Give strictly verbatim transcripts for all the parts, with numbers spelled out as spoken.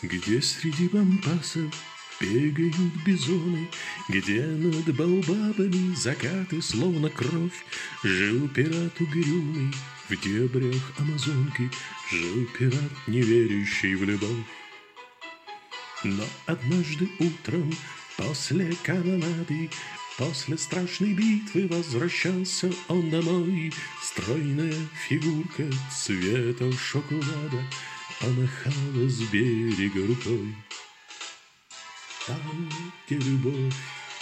Где среди лампасов бегают бизоны, где над баобабами закаты, словно кровь. Жил пират угрюмый в дебрях Амазонки, жил пират, не верящий в любовь. Но однажды утром после канонады, после страшной битвы возвращался он домой. Стройная фигурка цвета шоколада помахала с берега рукой. Там, где любовь,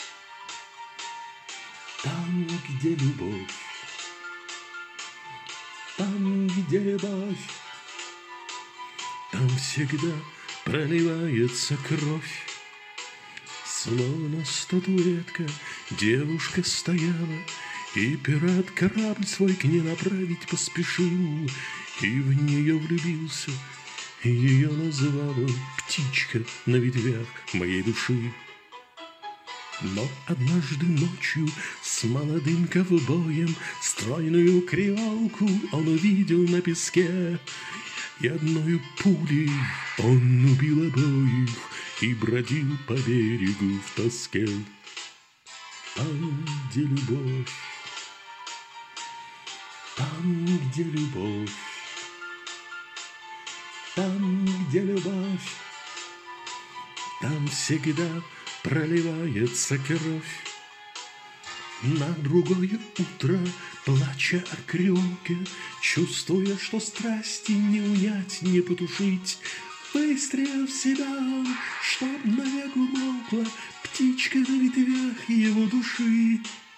там, где любовь, там, где любовь, там всегда проливается кровь. Словно статуэтка девушка стояла, и пират корабль свой к ней направить поспешил, и в нее влюбился. Ее назвал он птичка на ветвях моей души. Но однажды ночью с молодым ковбоем стройную креолку он увидел на песке, и одною пулей он убил обоих и бродил по берегу в тоске. Там, где любовь, там, где любовь, там, где любовь, там всегда проливается кровь. На другое утро, плача о креолке, чувствуя, что страсти не унять, не потушить, выстрелил в себя он, чтоб навек умолкла птичка на ветвях его души.